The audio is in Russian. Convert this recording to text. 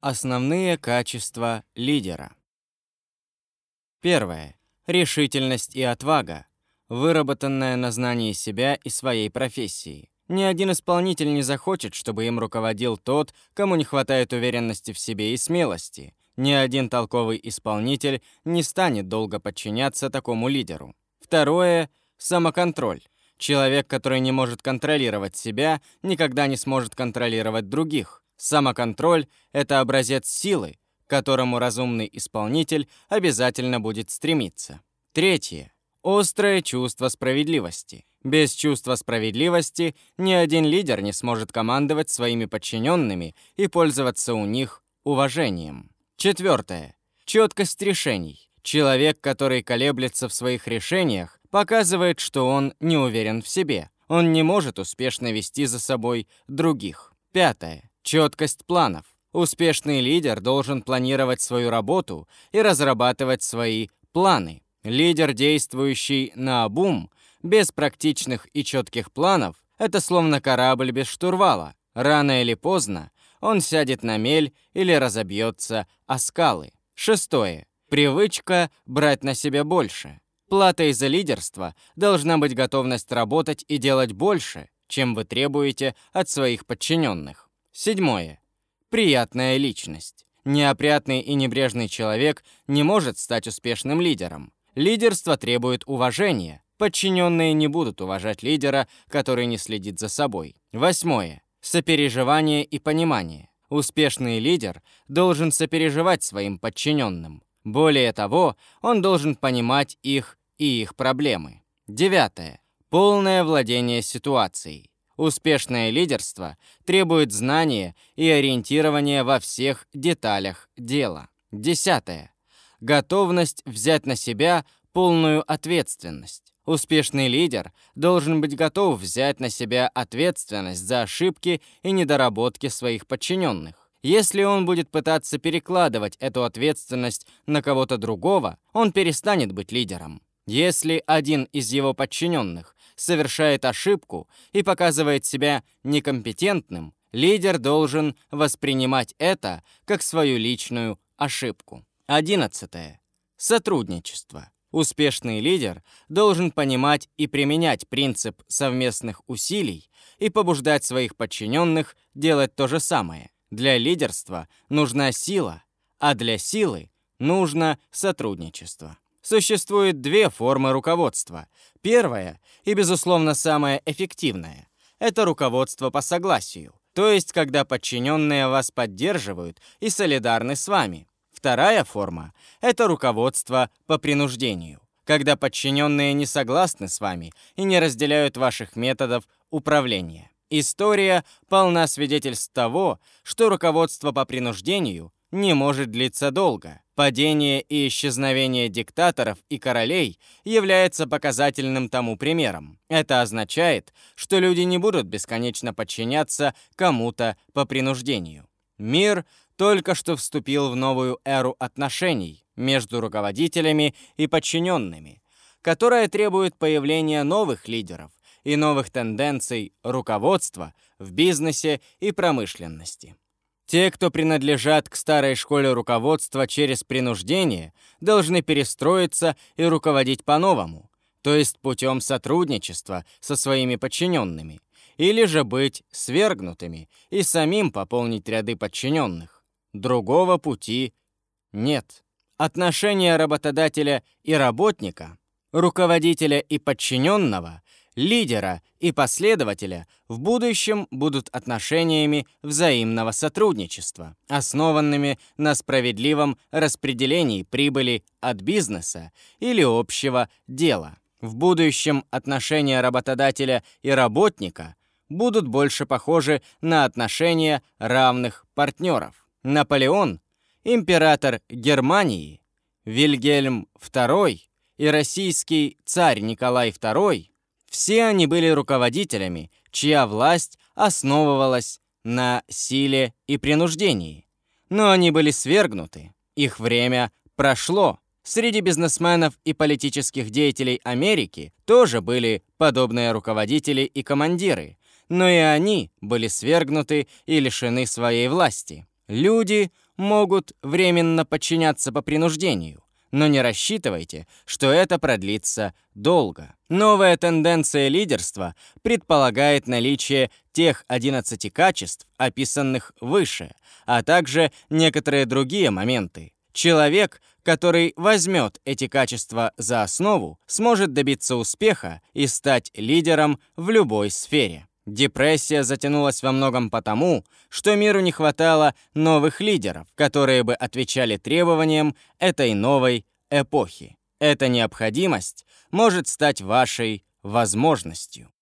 Основные качества лидера. Первое. Решительность и отвага, выработанная на знании себя и своей профессии. Ни один исполнитель не захочет, чтобы им руководил тот, кому не хватает уверенности в себе и смелости. Ни один толковый исполнитель не станет долго подчиняться такому лидеру. Второе. Самоконтроль. Человек, который не может контролировать себя, никогда не сможет контролировать других. Самоконтроль – это образец силы, к которому разумный исполнитель обязательно будет стремиться. Третье. Острое чувство справедливости. Без чувства справедливости ни один лидер не сможет командовать своими подчиненными и пользоваться у них уважением. Четвертое. Четкость решений. Человек, который колеблется в своих решениях, показывает, что он не уверен в себе. Он не может успешно вести за собой других. Пятое. Четкость планов. Успешный лидер должен планировать свою работу и разрабатывать свои планы. Лидер, действующий наобум, без практичных и четких планов, это словно корабль без штурвала. Рано или поздно он сядет на мель или разобьется о скалы. Шестое. Привычка брать на себя больше. Платой за лидерство должна быть готовность работать и делать больше, чем вы требуете от своих подчиненных. Седьмое. Приятная личность. Неопрятный и небрежный человек не может стать успешным лидером. Лидерство требует уважения. Подчиненные не будут уважать лидера, который не следит за собой. Восьмое. Сопереживание и понимание. Успешный лидер должен сопереживать своим подчиненным. Более того, он должен понимать их и их проблемы. Девятое. Полное владение ситуацией. Успешное лидерство требует знания и ориентирования во всех деталях дела. Десятое. Готовность взять на себя полную ответственность. Успешный лидер должен быть готов взять на себя ответственность за ошибки и недоработки своих подчиненных. Если он будет пытаться перекладывать эту ответственность на кого-то другого, он перестанет быть лидером. Если один из его подчиненных совершает ошибку и показывает себя некомпетентным, лидер должен воспринимать это как свою личную ошибку. 11. Сотрудничество. Успешный лидер должен понимать и применять принцип совместных усилий и побуждать своих подчиненных делать то же самое. Для лидерства нужна сила, а для силы нужно сотрудничество. Существует две формы руководства. Первая и, безусловно, самая эффективная – это руководство по согласию, то есть когда подчиненные вас поддерживают и солидарны с вами. Вторая форма – это руководство по принуждению, когда подчиненные не согласны с вами и не разделяют ваших методов управления. История полна свидетельств того, что руководство по принуждению не может длиться долго. Падение и исчезновение диктаторов и королей является показательным тому примером. Это означает, что люди не будут бесконечно подчиняться кому-то по принуждению. Мир только что вступил в новую эру отношений между руководителями и подчиненными, которая требует появления новых лидеров и новых тенденций руководства в бизнесе и промышленности. Те, кто принадлежат к старой школе руководства через принуждение, должны перестроиться и руководить по-новому, то есть путем сотрудничества со своими подчиненными, или же быть свергнутыми и самим пополнить ряды подчиненных. Другого пути нет. Отношения работодателя и работника, руководителя и подчиненного, лидера и последователя в будущем будут отношениями взаимного сотрудничества, основанными на справедливом распределении прибыли от бизнеса или общего дела. В будущем отношения работодателя и работника будут больше похожи на отношения равных партнеров. Наполеон, император Германии, Вильгельм II и российский царь Николай II – все они были руководителями, чья власть основывалась на силе и принуждении. Но они были свергнуты. Их время прошло. Среди бизнесменов и политических деятелей Америки тоже были подобные руководители и командиры, но и они были свергнуты и лишены своей власти. Люди могут временно подчиняться по принуждению, но не рассчитывайте, что это продлится долго. Новая тенденция лидерства предполагает наличие тех 11 качеств, описанных выше, а также некоторые другие моменты. Человек, который возьмет эти качества за основу, сможет добиться успеха и стать лидером в любой сфере. Депрессия затянулась во многом потому, что миру не хватало новых лидеров, которые бы отвечали требованиям этой новой эпохи. Эта необходимость может стать вашей возможностью.